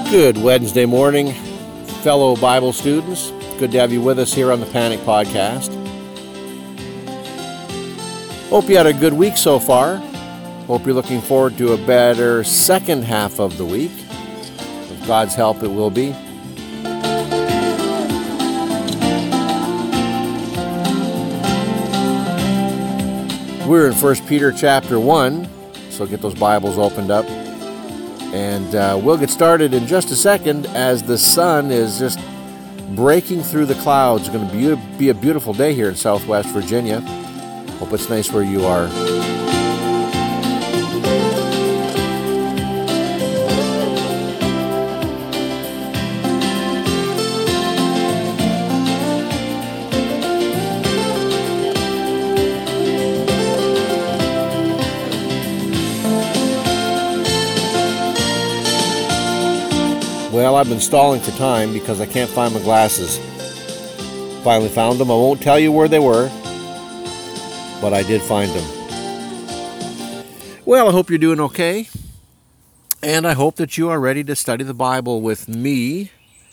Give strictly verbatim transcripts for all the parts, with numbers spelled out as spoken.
Good Wednesday morning, fellow Bible students. Good to have you with us here on the Panic Podcast. Hope you had a good week so far. Hope you're looking forward to a better second half of the week. With God's help, it will be. We're in First Peter chapter one, so get those Bibles opened up. And uh, we'll get started in just a second as the sun is just breaking through the clouds. It's going to be, be a beautiful day here in Southwest Virginia. Hope it's nice where you are. Well, I've been stalling for time because I can't find my glasses. Finally found them. I won't tell you where they were, but I did find them. Well, I hope you're doing okay, and I hope that you are ready to study the Bible with me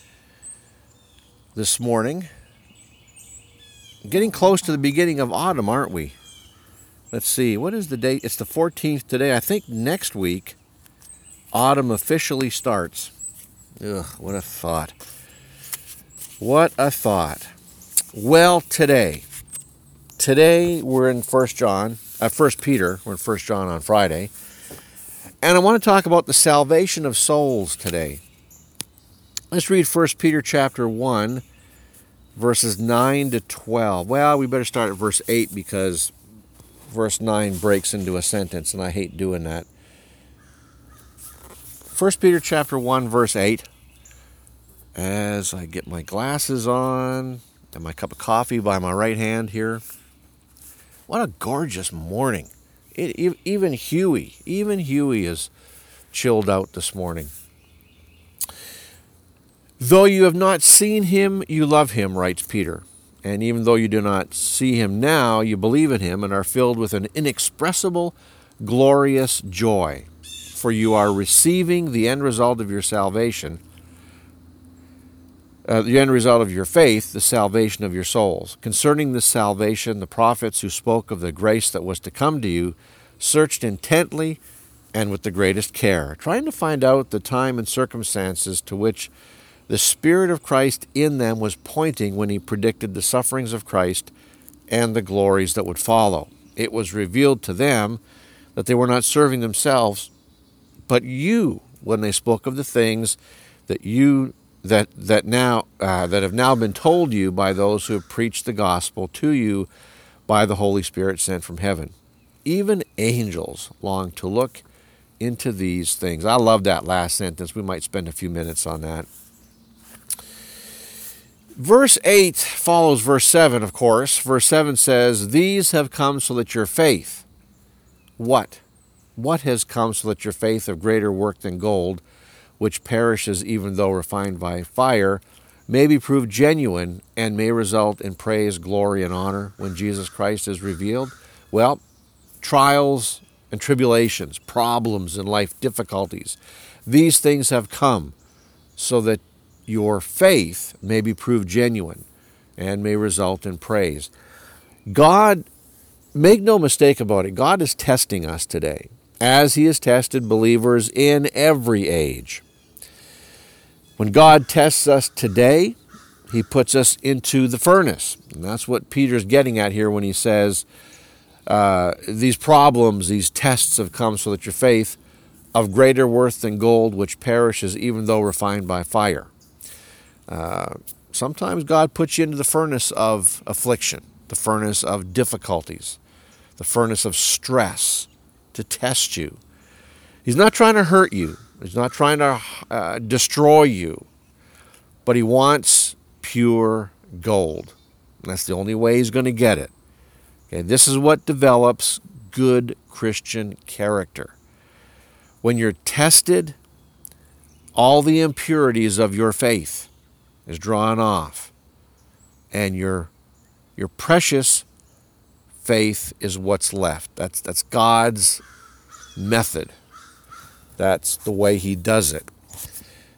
this morning. Getting close to the beginning of autumn, aren't we? Let's see, what is the date? It's the fourteenth today. I think next week, autumn officially starts. Ugh, what a thought. What a thought. Well, today, today we're in First John, uh, First Peter, we're in First John on Friday, and I want to talk about the salvation of souls today. Let's read First Peter chapter one, verses nine to twelve. Well, we better start at verse eight because verse nine breaks into a sentence, and I hate doing that. First Peter chapter one, verse eight. As I get my glasses on and my cup of coffee by my right hand here. What a gorgeous morning. It, even Huey, even Huey is chilled out this morning. Though you have not seen him, you love him, writes Peter. And even though you do not see him now, you believe in him and are filled with an inexpressible, glorious joy. For you are receiving the end result of your salvation, uh, the end result of your faith, the salvation of your souls. Concerning this salvation, the prophets who spoke of the grace that was to come to you searched intently and with the greatest care, trying to find out the time and circumstances to which the Spirit of Christ in them was pointing when he predicted the sufferings of Christ and the glories that would follow. It was revealed to them that they were not serving themselves, but you, when they spoke of the things that you that that now uh, that have now been told you by those who have preached the gospel to you by the Holy Spirit sent from heaven. Even angels long to look into these things. I love that last sentence. We might spend a few minutes on that. Verse eight follows verse seven, of course. Verse seven says, "These have come so that your faith," what? What has come so that your faith of greater work than gold, which perishes even though refined by fire, may be proved genuine and may result in praise, glory, and honor when Jesus Christ is revealed? Well, trials and tribulations, problems in life, difficulties, these things have come so that your faith may be proved genuine and may result in praise. God, make no mistake about it, God is testing us today, as he has tested believers in every age. When God tests us today, he puts us into the furnace. And that's what Peter's getting at here when he says, uh, these problems, these tests have come so that your faith of greater worth than gold, which perishes even though refined by fire. Uh, sometimes God puts you into the furnace of affliction, the furnace of difficulties, the furnace of stress, to test you. He's not trying to hurt you. He's not trying to uh, destroy you. But he wants pure gold. And that's the only way he's going to get it. Okay, this is what develops good Christian character. When you're tested, all the impurities of your faith is drawn off. And your, your precious faith is what's left. That's that's God's method. That's the way he does it.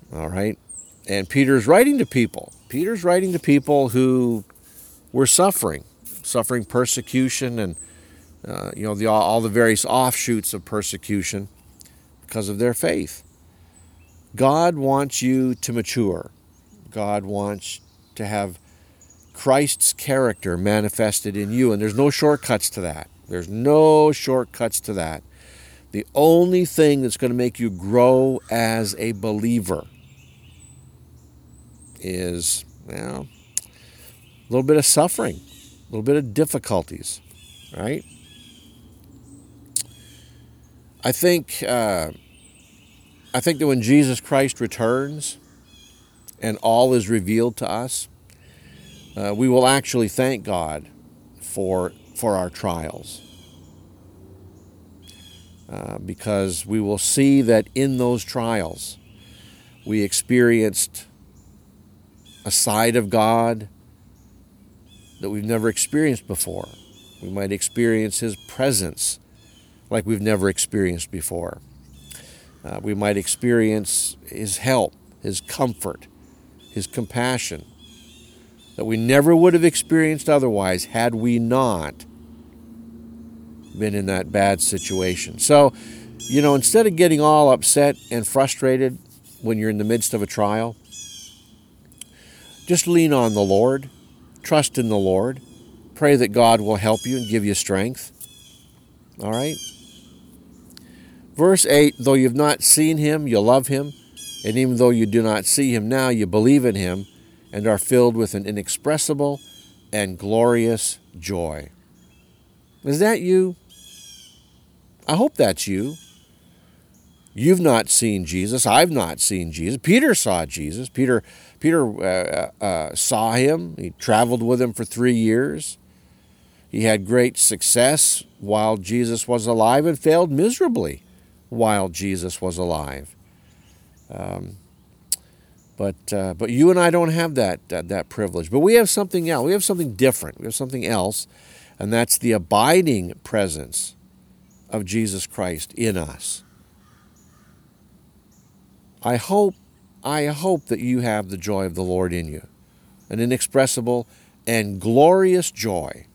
All right? And Peter's writing to people. Peter's writing to people who were suffering, suffering persecution and uh, you know the, all the various offshoots of persecution because of their faith. God wants you to mature. God wants to have Christ's character manifested in you, and there's no shortcuts to that. There's no shortcuts to that. The only thing that's going to make you grow as a believer is, well, a little bit of suffering, a little bit of difficulties, right? I think uh, I think that when Jesus Christ returns and all is revealed to us, uh, we will actually thank God for for our trials. Uh, because we will see that in those trials we experienced a side of God that we've never experienced before. We might experience His presence like we've never experienced before. Uh, we might experience His help, His comfort, His compassion that we never would have experienced otherwise had we not been in that bad situation. So, you know, instead of getting all upset and frustrated when you're in the midst of a trial, just lean on the Lord, trust in the Lord, pray that God will help you and give you strength. All right? Verse eight, though you've not seen Him, you love Him, and even though you do not see Him now, you believe in Him and are filled with an inexpressible and glorious joy. Is that you? I hope that's you. You've not seen Jesus. I've not seen Jesus. Peter saw Jesus. Peter, Peter uh, uh, saw Him. He traveled with Him for three years. He had great success while Jesus was alive and failed miserably while Jesus was alive. Um, but uh, but you and I don't have that, that that privilege. But we have something else. We have something different. We have something else, and that's the abiding presence of Jesus Christ in us. I hope, I hope that you have the joy of the Lord in you, an inexpressible and glorious joy.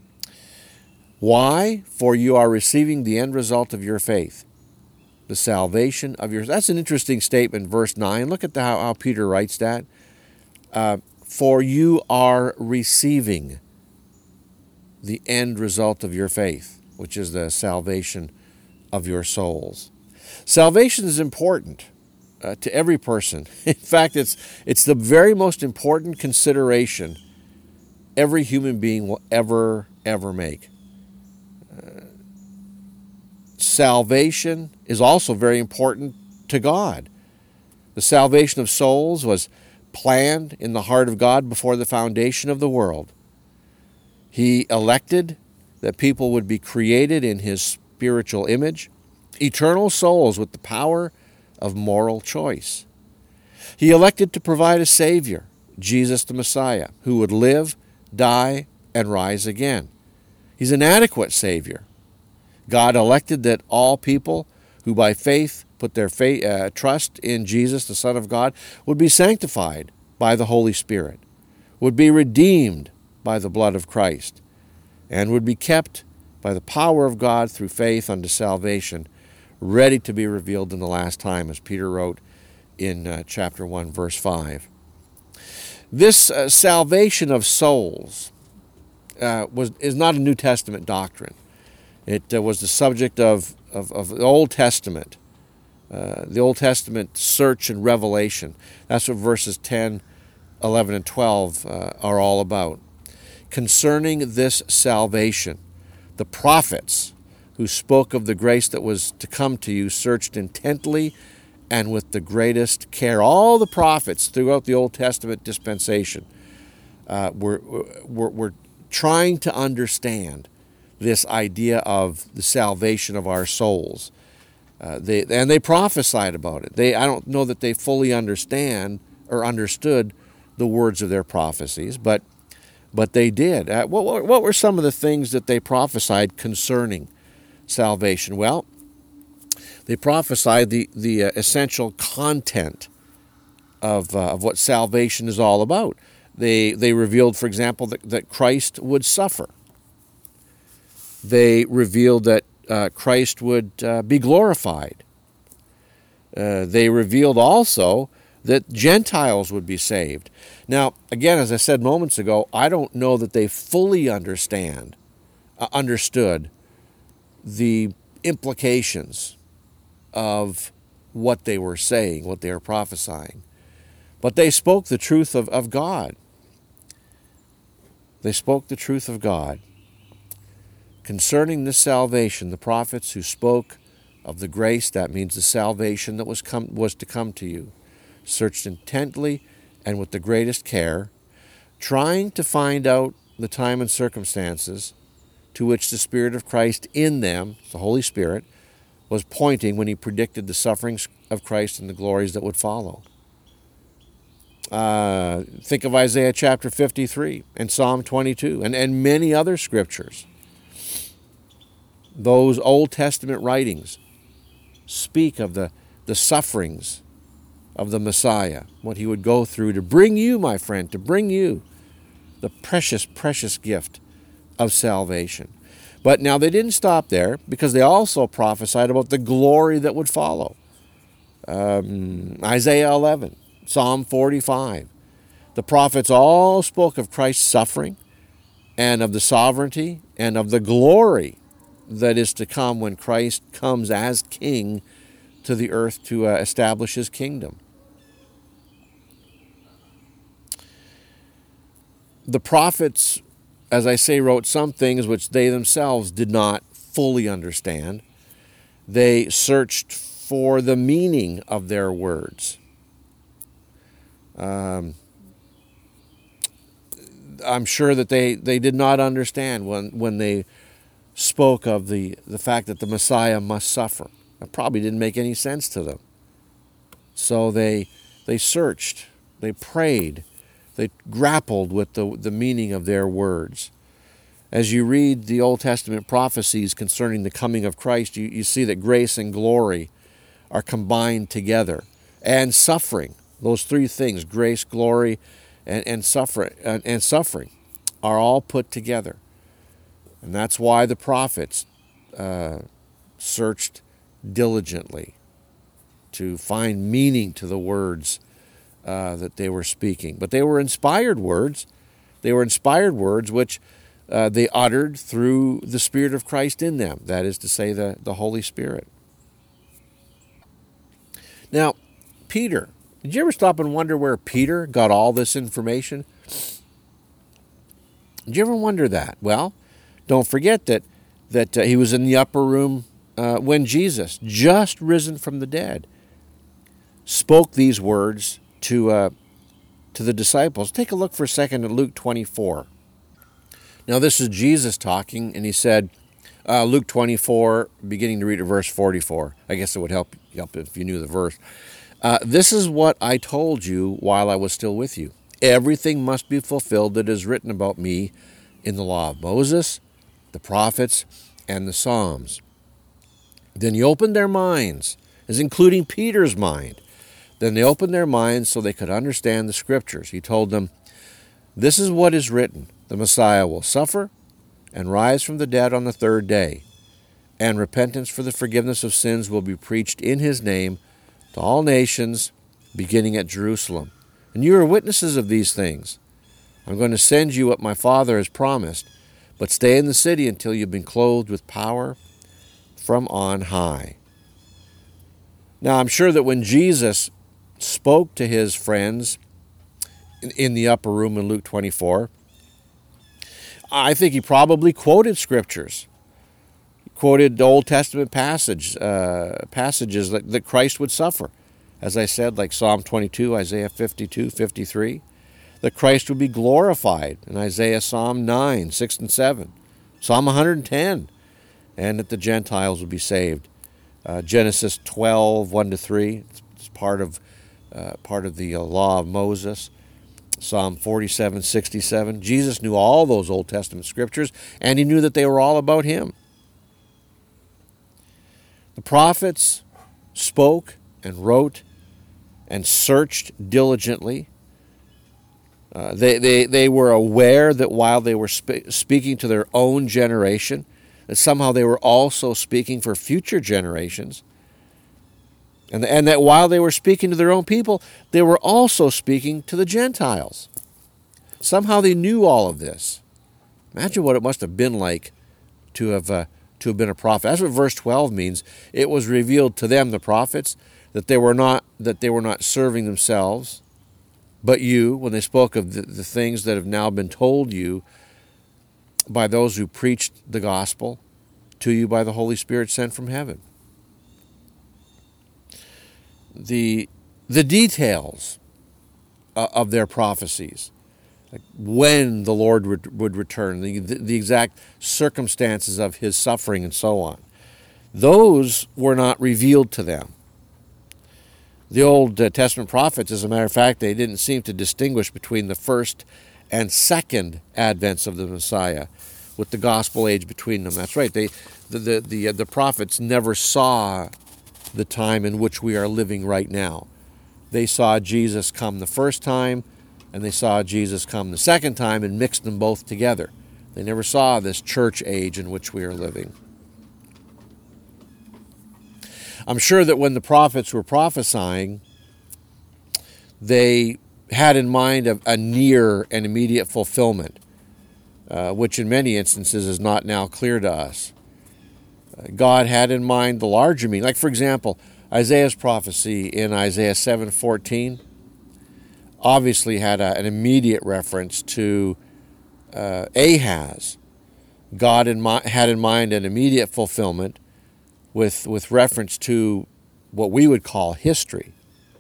Why? For you are receiving the end result of your faith, the salvation of your... That's an interesting statement, verse nine. Look at the, how, how Peter writes that. Uh, for you are receiving the end result of your faith, which is the salvation of your souls. Salvation is important uh, to every person. In fact, it's it's the very most important consideration every human being will ever, ever make. Uh, salvation is also very important to God. The salvation of souls was planned in the heart of God before the foundation of the world. He elected that people would be created in His spiritual image, eternal souls with the power of moral choice. He elected to provide a Savior, Jesus the Messiah, who would live, die, and rise again. He's an adequate Savior. God elected that all people who by faith put their faith, uh, trust in Jesus, the Son of God, would be sanctified by the Holy Spirit, would be redeemed by the blood of Christ, and would be kept by the power of God through faith unto salvation, ready to be revealed in the last time, as Peter wrote in uh, chapter one, verse five. This uh, salvation of souls uh, was is not a New Testament doctrine. It uh, was the subject of, of, of the Old Testament, uh, the Old Testament search and revelation. That's what verses ten, eleven, and twelve uh, are all about. Concerning this salvation, the prophets who spoke of the grace that was to come to you searched intently and with the greatest care. All the prophets throughout the Old Testament dispensation uh, were, were, were trying to understand this idea of the salvation of our souls. Uh, they, and they prophesied about it. They, I don't know that they fully understand or understood the words of their prophecies, but But they did. Uh, what, what were some of the things that they prophesied concerning salvation? Well, they prophesied the, the uh, essential content of, uh, of what salvation is all about. They, they revealed, for example, that, that Christ would suffer. They revealed that uh, Christ would uh, be glorified. Uh, they revealed also that Gentiles would be saved. Now, again, as I said moments ago, I don't know that they fully understand, uh, understood the implications of what they were saying, what they were prophesying. But they spoke the truth of, of God. They spoke the truth of God. Concerning this salvation, the prophets who spoke of the grace, that means the salvation that was come was to come to you, searched intently and with the greatest care, trying to find out the time and circumstances to which the Spirit of Christ in them, the Holy Spirit, was pointing when he predicted the sufferings of Christ and the glories that would follow. Uh, think of Isaiah chapter fifty-three and Psalm twenty-two and, and many other scriptures. Those Old Testament writings speak of the, the sufferings of the Messiah, what he would go through to bring you, my friend, to bring you the precious, precious gift of salvation. But now they didn't stop there, because they also prophesied about the glory that would follow. Um, Isaiah eleven, Psalm forty-five. The prophets all spoke of Christ's suffering and of the sovereignty and of the glory that is to come when Christ comes as king to the earth to uh, establish his kingdom. The prophets, as I say, wrote some things which they themselves did not fully understand. They searched for the meaning of their words. Um, I'm sure that they, they did not understand when, when they spoke of the, the fact that the Messiah must suffer. It probably didn't make any sense to them. So they they searched, they prayed, they grappled with the, the meaning of their words. As you read the Old Testament prophecies concerning the coming of Christ, you, you see that grace and glory are combined together. And suffering, those three things, grace, glory, and, and, suffer, and, and suffering, are all put together. And that's why the prophets uh, searched diligently to find meaning to the words uh, that they were speaking. But they were inspired words. They were inspired words which uh, they uttered through the Spirit of Christ in them. That is to say, the, the Holy Spirit. Now, Peter. Did you ever stop and wonder where Peter got all this information? Did you ever wonder that? Well, don't forget that that uh, he was in the upper room uh, when Jesus, just risen from the dead, spoke these words to uh, to the disciples. Take a look for a second at Luke twenty-four. Now this is Jesus talking, and he said, uh, Luke twenty-four, beginning to read at verse forty-four. I guess it would help, help if you knew the verse. Uh, this is what I told you while I was still with you. Everything must be fulfilled that is written about me in the law of Moses, the prophets, and the Psalms. Then he opened their minds, as including Peter's mind. Then they opened their minds so they could understand the Scriptures. He told them, this is what is written. The Messiah will suffer and rise from the dead on the third day, and repentance for the forgiveness of sins will be preached in his name to all nations, beginning at Jerusalem. And you are witnesses of these things. I'm going to send you what my Father has promised, but stay in the city until you've been clothed with power from on high. Now, I'm sure that when Jesus spoke to his friends in the upper room in Luke twenty-four, I think he probably quoted scriptures. He quoted Old Testament passage, uh, passages that, that Christ would suffer. As I said, like Psalm twenty-two, Isaiah fifty-two, fifty-three. That Christ would be glorified in Isaiah, Psalm nine, six and seven, Psalm one hundred ten, and that the Gentiles would be saved. Uh, Genesis twelve, one to three, it's part of uh, part of the uh, law of Moses. Psalm forty-seven, sixty-seven. Jesus knew all those Old Testament scriptures, and he knew that they were all about him. The prophets spoke and wrote and searched diligently. Uh, they, they, they were aware that while they were spe- speaking to their own generation, that somehow they were also speaking for future generations. And, and that while they were speaking to their own people, they were also speaking to the Gentiles. Somehow they knew all of this. Imagine what it must have been like to have uh, to have been a prophet. That's what verse twelve means. It was revealed to them, the prophets, that they were not that they were not serving themselves, but you, when they spoke of the, the things that have now been told you by those who preached the gospel to you by the Holy Spirit sent from heaven. The the details uh, of their prophecies, like when the Lord would, would return, the, the, the exact circumstances of his suffering and so on, those were not revealed to them. The Old Testament prophets, as a matter of fact, they didn't seem to distinguish between the first and second advents of the Messiah, with the gospel age between them. That's right. They, the the the, the prophets never saw the time in which we are living right now. They saw Jesus come the first time, and they saw Jesus come the second time, and mixed them both together. They never saw this church age in which we are living. I'm sure that when the prophets were prophesying, they had in mind a, a near and immediate fulfillment, uh, which in many instances is not now clear to us. Uh, God had in mind the larger meaning. Like, for example, Isaiah's prophecy in Isaiah seven fourteen obviously had a, an immediate reference to uh, Ahaz. God in mi- had in mind an immediate fulfillment with, with reference to what we would call history.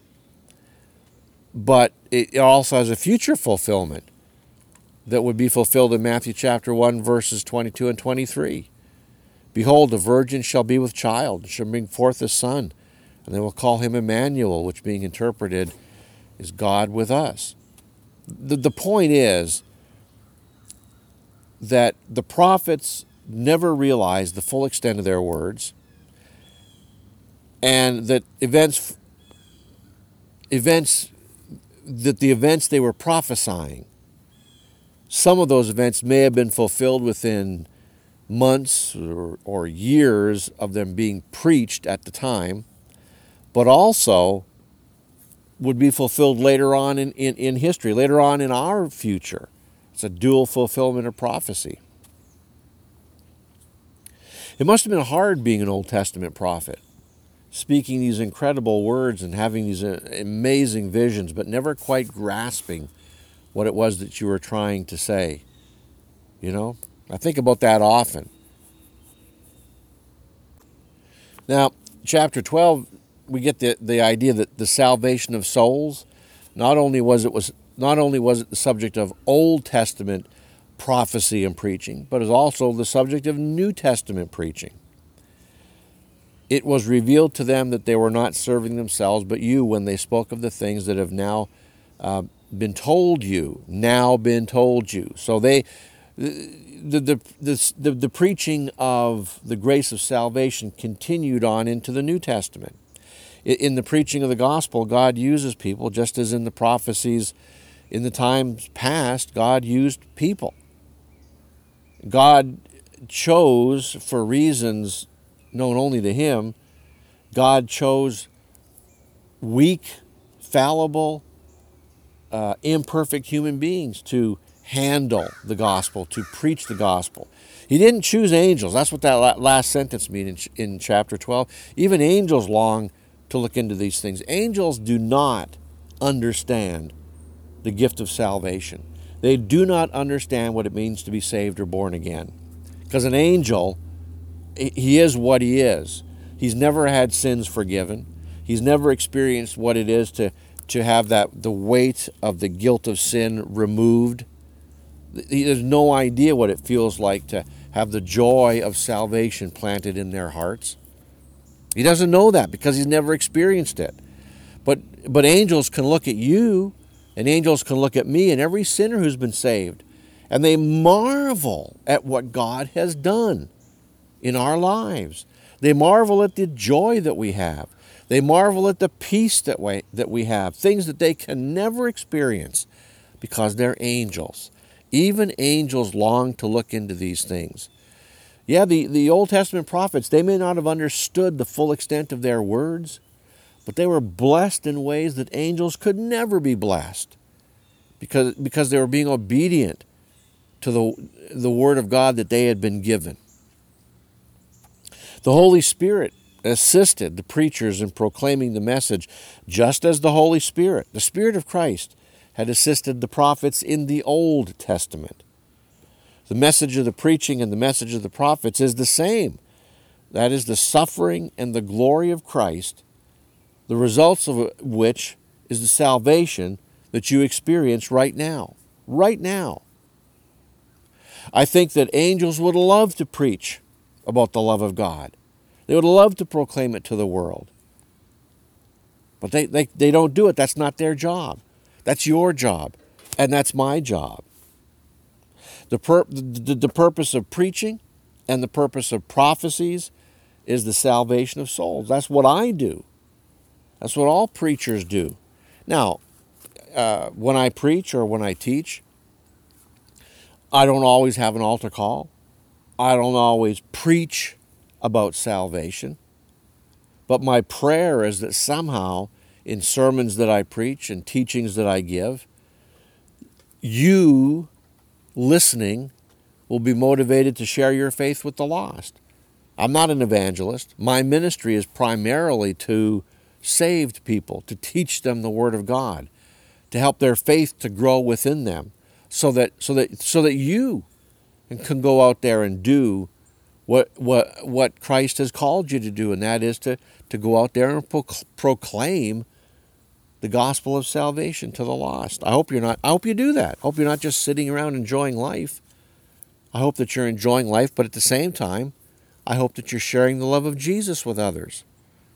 But it also has a future fulfillment that would be fulfilled in Matthew chapter one, verses twenty-two and twenty-three. Behold, a virgin shall be with child, and shall bring forth a son, and they will call him Emmanuel, which being interpreted is God with us. The, the point is that the prophets never realized the full extent of their words, and that events, events, that the events they were prophesying, some of those events may have been fulfilled within months or, or years of them being preached at the time, but also would be fulfilled later on in, in, in history, later on in our future. It's a dual fulfillment of prophecy. It must have been hard being an Old Testament prophet, speaking these incredible words and having these amazing visions, but never quite grasping what it was that you were trying to say. You know, I think about that often. Now, chapter twelve, we get the, the idea that the salvation of souls, not only was it was not only was it the subject of Old Testament prophecy and preaching, but is also the subject of New Testament preaching. It was revealed to them that they were not serving themselves, but you, when they spoke of the things that have now uh, been told you, now been told you. So they, the, the, the, the, the preaching of the grace of salvation continued on into the New Testament. In the preaching of the gospel, God uses people, just as in the prophecies in the times past, God used people. God chose, for reasons known only to him, God chose weak, fallible, uh, imperfect human beings to handle the gospel, to preach the gospel. He didn't choose angels. That's what that last sentence means in, in chapter twelve. Even angels long to look into these things. Angels do not understand the gift of salvation. They do not understand what it means to be saved or born again. Because an angel, he is what he is. He's never had sins forgiven. He's never experienced what it is to, to have that the weight of the guilt of sin removed. He has no idea what it feels like to have the joy of salvation planted in their hearts. He doesn't know that because he's never experienced it. But but angels can look at you, and angels can look at me and every sinner who's been saved, and they marvel at what God has done in our lives. They marvel at the joy that we have. They marvel at the peace that we, that we have, things that they can never experience because they're angels. Even angels long to look into these things. Yeah, the, the Old Testament prophets, they may not have understood the full extent of their words, but they were blessed in ways that angels could never be blessed because, because they were being obedient to the, the Word of God that they had been given. The Holy Spirit assisted the preachers in proclaiming the message, just as the Holy Spirit, the Spirit of Christ, had assisted the prophets in the Old Testament. The message of the preaching and the message of the prophets is the same. That is the suffering and the glory of Christ, the results of which is the salvation that you experience right now. Right now. I think that angels would love to preach about the love of God. They would love to proclaim it to the world. But they, they, they don't do it. That's not their job. That's your job. And that's my job. The, pur- the, the purpose of preaching and the purpose of prophecies is the salvation of souls. That's what I do. That's what all preachers do. Now, uh, when I preach or when I teach, I don't always have an altar call. I don't always preach about salvation. But my prayer is that somehow in sermons that I preach and teachings that I give, you listening will be motivated to share your faith with the lost. I'm not an evangelist. My ministry is primarily to saved people, to teach them the Word of God, to help their faith to grow within them, so that so that so that you can go out there and do what what what Christ has called you to do, and that is to, to go out there and pro- proclaim the gospel of salvation to the lost. I hope you're not I hope you do that. I hope you're not just sitting around enjoying life. I hope that you're enjoying life, but at the same time, I hope that you're sharing the love of Jesus with others.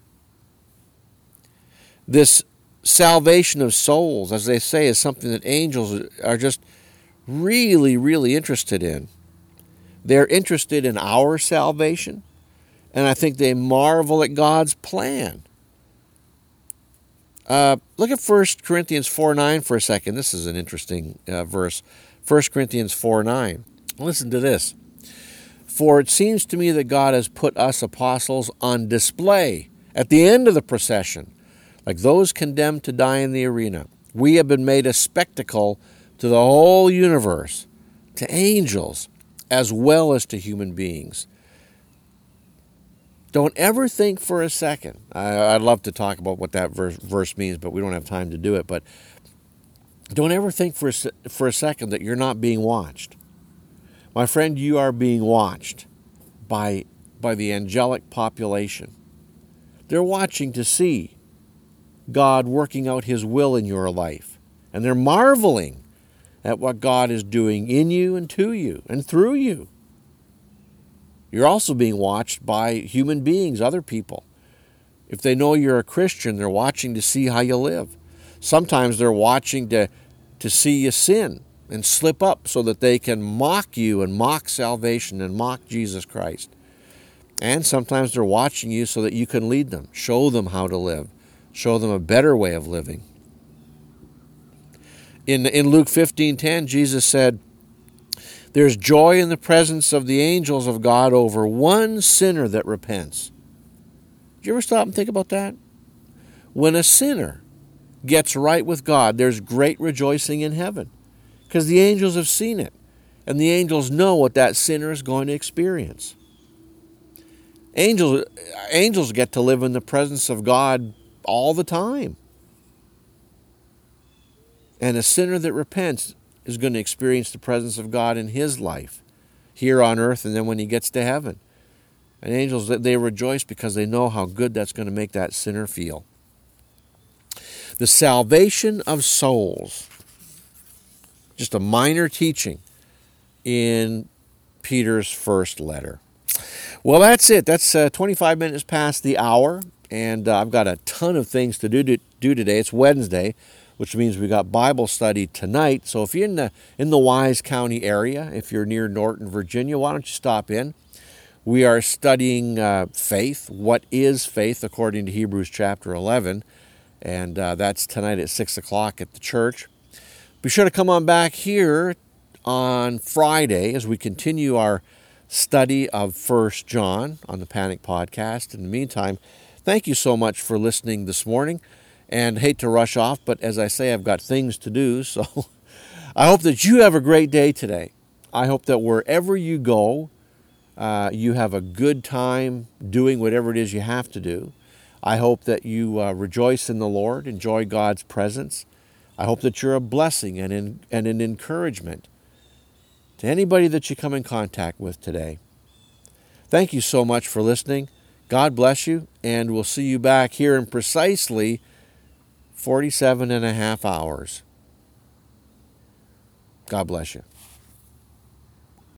This salvation of souls, as they say, is something that angels are just really, really interested in. They're interested in our salvation, and I think they marvel at God's plan. Uh, look at First Corinthians four nine for a second. This is an interesting uh, verse. First Corinthians four nine. Listen to this. For it seems to me that God has put us apostles on display at the end of the procession, like those condemned to die in the arena. We have been made a spectacle to the whole universe, to angels, as well as to human beings. Don't ever think for a second, I, I'd love to talk about what that verse, verse means, but we don't have time to do it, but don't ever think for a, for a second that you're not being watched. My friend, you are being watched by, by the angelic population. They're watching to see God working out His will in your life. And they're marveling at what God is doing in you and to you and through you. You're also being watched by human beings, other people. If they know you're a Christian, they're watching to see how you live. Sometimes they're watching to, to see you sin and slip up so that they can mock you and mock salvation and mock Jesus Christ. And sometimes they're watching you so that you can lead them, show them how to live, show them a better way of living. In, in Luke fifteen ten, Jesus said, there's joy in the presence of the angels of God over one sinner that repents. Did you ever stop and think about that? When a sinner gets right with God, there's great rejoicing in heaven because the angels have seen it, and the angels know what that sinner is going to experience. Angels, angels get to live in the presence of God all the time. And a sinner that repents is going to experience the presence of God in his life here on earth and then when he gets to heaven. And angels, they rejoice because they know how good that's going to make that sinner feel. The salvation of souls. Just a minor teaching in Peter's first letter. Well, that's it. That's uh, twenty-five minutes past the hour, and uh, I've got a ton of things to do, to do today. It's Wednesday, which means we got Bible study tonight. So if you're in the in the Wise County area, if you're near Norton, Virginia, why don't you stop in? We are studying uh, faith. What is faith according to Hebrews chapter eleven? And uh, that's tonight at six o'clock at the church. Be sure to come on back here on Friday as we continue our study of First John on the Panic Podcast. In the meantime, thank you so much for listening this morning. And hate to rush off, but as I say, I've got things to do. So I hope that you have a great day today. I hope that wherever you go, Uh, you have a good time doing whatever it is you have to do. I hope that you uh, rejoice in the Lord, enjoy God's presence. I hope that you're a blessing and, in, and an encouragement to anybody that you come in contact with today. Thank you so much for listening. God bless you, and we'll see you back here in precisely forty-seven and a half hours. God bless you.